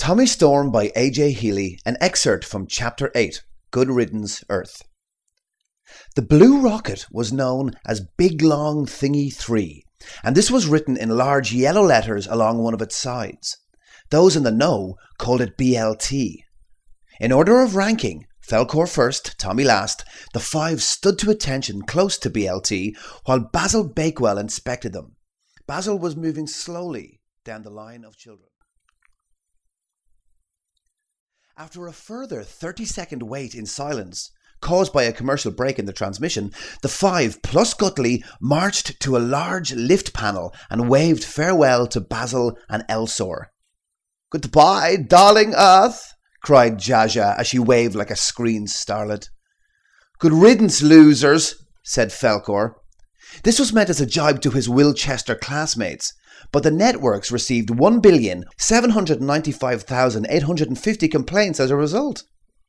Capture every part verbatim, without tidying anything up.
Tommy Storm by A J Healy, an excerpt from Chapter eight, Good Riddance, Earth. The blue rocket was known as Big Long Thingy three, and this was written in large yellow letters along one of its sides. Those in the know called it B L T. In order of ranking, Falkor first, Tommy last, the five stood to attention close to B L T while Basil Bakewell inspected them. Basil was moving slowly down the line of children. After a further thirty-second wait in silence, caused by a commercial break in the transmission, the five plus Gutley marched to a large lift panel and waved farewell to Basil and Elsor. "Goodbye, darling Earth," cried Jaja as she waved like a screen starlet. "Good riddance, losers," said Falkor. This was meant as a jibe to his Wilchester classmates, but the networks received one billion seven hundred ninety-five thousand eight hundred fifty complaints as a result.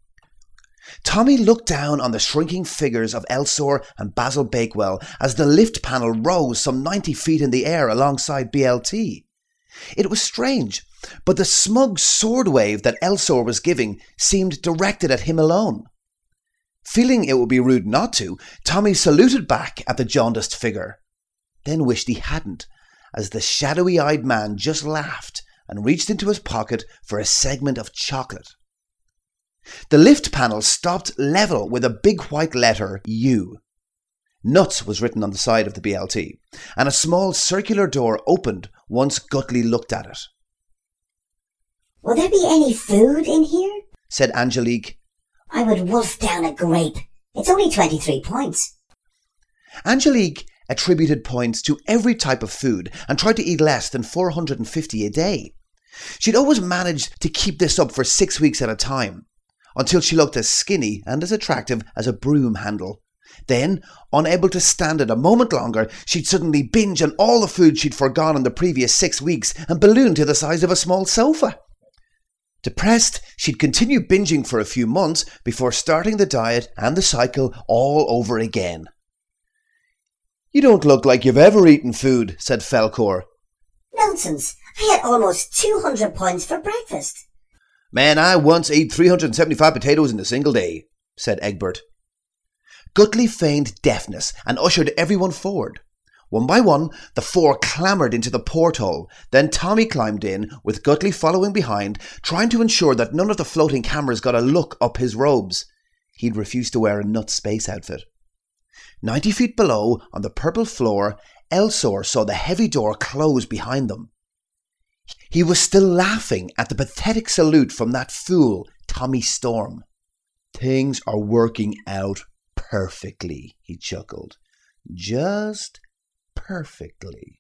Tommy looked down on the shrinking figures of Elsor and Basil Bakewell as the lift panel rose some ninety feet in the air alongside B L T. It was strange, but the smug sword wave that Elsor was giving seemed directed at him alone. Feeling it would be rude not to, Tommy saluted back at the jaundiced figure, then wished he hadn't, as the shadowy-eyed man just laughed and reached into his pocket for a segment of chocolate. The lift panel stopped level with a big white letter U. Nuts was written on the side of the B L T, and a small circular door opened once Gutley looked at it. "Will there be any food in here?" said Angelique. "I would wolf down a grape. It's only twenty-three points. Angelique attributed points to every type of food and tried to eat less than four hundred fifty a day. She'd always managed to keep this up for six weeks at a time, until she looked as skinny and as attractive as a broom handle. Then, unable to stand it a moment longer, she'd suddenly binge on all the food she'd forgone in the previous six weeks and balloon to the size of a small sofa. Depressed, she'd continue binging for a few months before starting the diet and the cycle all over again. "You don't look like you've ever eaten food," said Falkor. "Nonsense. I had almost two hundred points for breakfast." "Man, I once ate three hundred seventy-five potatoes in a single day," said Egbert. Gutley feigned deafness and ushered everyone forward. One by one, the four clambered into the porthole. Then Tommy climbed in, with Gutley following behind, trying to ensure that none of the floating cameras got a look up his robes. He'd refused to wear a nut space outfit. Ninety feet below, on the purple floor, Elsor saw the heavy door close behind them. He was still laughing at the pathetic salute from that fool, Tommy Storm. "Things are working out perfectly," he chuckled. "Just perfectly."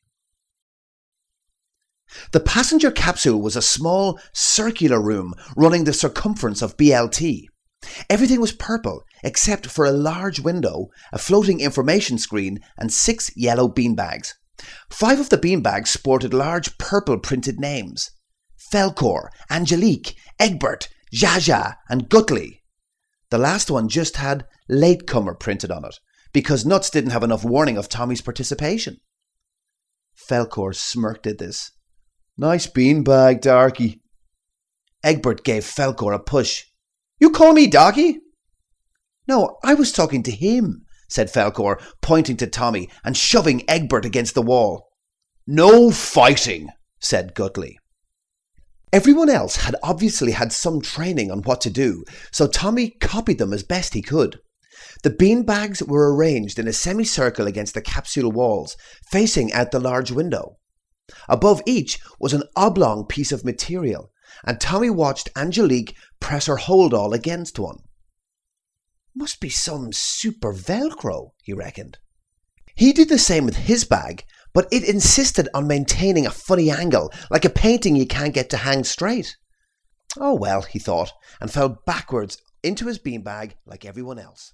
The passenger capsule was a small, circular room running the circumference of B L T. Everything was purple, except for a large window, a floating information screen, and six yellow beanbags. Five of the beanbags sported large purple printed names: Falkor, Angelique, Egbert, Jaja, and Gutley. The last one just had latecomer printed on it, because Nuts didn't have enough warning of Tommy's participation. Falkor smirked at this. "Nice beanbag, darky." Egbert gave Falkor a push. "You call me darky?" "No, I was talking to him," said Falkor, pointing to Tommy and shoving Egbert against the wall. "No fighting," said Gutley. Everyone else had obviously had some training on what to do, so Tommy copied them as best he could. The beanbags were arranged in a semicircle against the capsule walls, facing out the large window. Above each was an oblong piece of material, and Tommy watched Angelique press her hold-all against one. "Must be some super Velcro," he reckoned. He did the same with his bag, but it insisted on maintaining a funny angle, like a painting you can't get to hang straight. Oh well, he thought, and fell backwards into his beanbag like everyone else.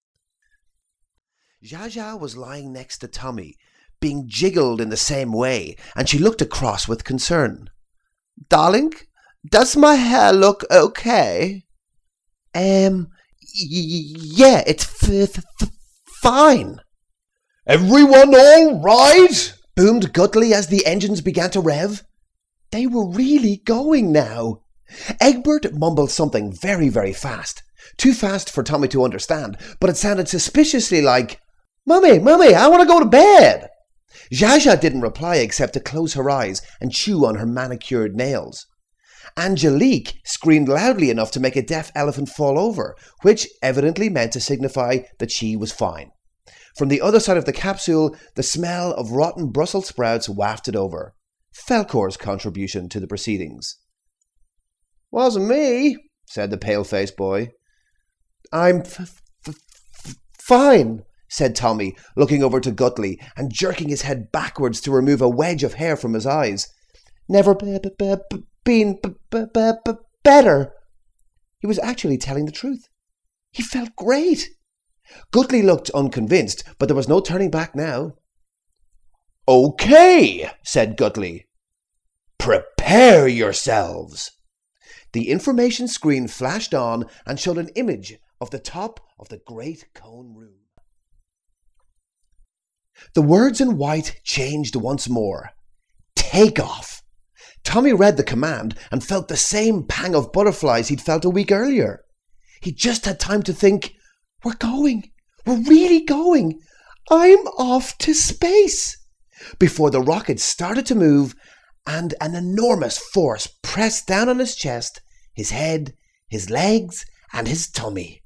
Jaja was lying next to Tommy, being jiggled in the same way, and she looked across with concern. "Darling, does my hair look okay?" Um, y- yeah, it's f- f- fine. "Everyone all right?" boomed Gutley as the engines began to rev. They were really going now. Egbert mumbled something very, very fast. Too fast for Tommy to understand, but it sounded suspiciously like, "Mummy, Mummy, I want to go to bed." Zsa Zsa didn't reply except to close her eyes and chew on her manicured nails. Angelique screamed loudly enough to make a deaf elephant fall over, which evidently meant to signify that she was fine. From the other side of the capsule, the smell of rotten Brussels sprouts wafted over. Felcor's contribution to the proceedings. "Wasn't me," said the pale-faced boy. "I'm f- f- f- fine," said Tommy, looking over to Gutley and jerking his head backwards to remove a wedge of hair from his eyes. "Never b- b- b- been b- b- b- b- better." He was actually telling the truth. He felt great. Gutley looked unconvinced, but there was no turning back now. "Okay," said Gutley. "Prepare yourselves." The information screen flashed on and showed an image of the top of the Great Cone Room. The words in white changed once more. "Take off." Tommy read the command and felt the same pang of butterflies he'd felt a week earlier. He just had time to think, "We're going. We're really going. I'm off to space," before the rocket started to move and an enormous force pressed down on his chest, his head, his legs, and his tummy.